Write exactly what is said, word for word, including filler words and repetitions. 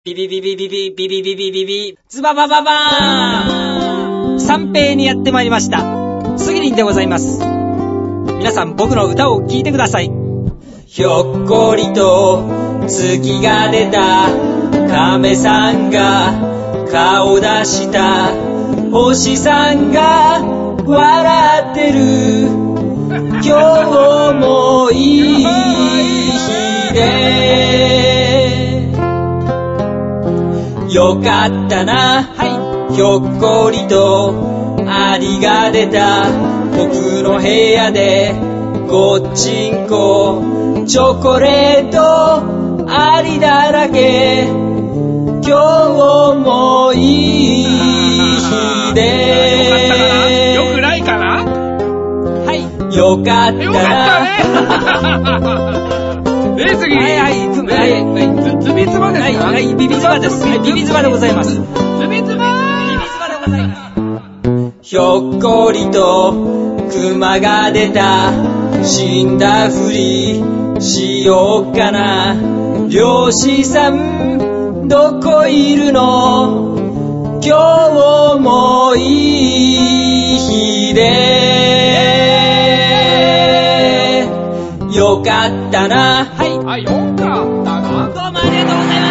ビビビビビビビビビビビビズババババーン三平にやってまいりました。杉林でございます。皆さん僕の歌を聴いてください。ひょっこりと月が出た、亀さんが顔出した、星さんが笑ってる、今日もいい日でよかったな、はい、ひょっこりとアリが出た、僕の部屋でごっちんこ、チョコレートアリだらけ、今日もいい日でよくないかな、 はい、よかったな、 よかったねえ、次はいはい、はいはい、 ズビズバですか、 はい、ビビズバです。はい、ビビズバでございます。 ズビズバビビズバでございます。ひょっこりと熊が出た、死んだふりしようかな、漁師さんどこいるの、今日もいい日でよかったな、はい、 あ、よかったな、 どうもありがとうございます。